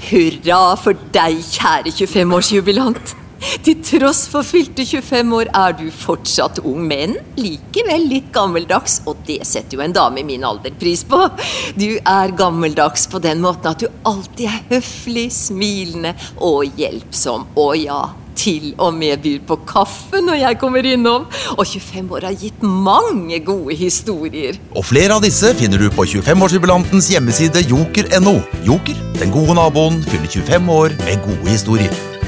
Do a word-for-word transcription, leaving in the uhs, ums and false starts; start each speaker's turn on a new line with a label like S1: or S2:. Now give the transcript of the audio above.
S1: Hurra for deg, kjære tjuefem-årsjubilant. Til tross for fylte tjuefem år er du fortsatt ung, men likevel litt gammeldags, og det setter jo en dame i min alder pris på. Du er gammeldags på den måten at du alltid er høflig, smilende og hjelpsom, og ja, til og med byr på kaffe når jeg kommer innom. Og tjuefem år har gitt mange gode historier.
S2: Og flere av disse finner du på tjuefem-årsjubilantens hjemmeside joker punktum no. Joker, den gode naboen, fyller tjuefem år med gode historier.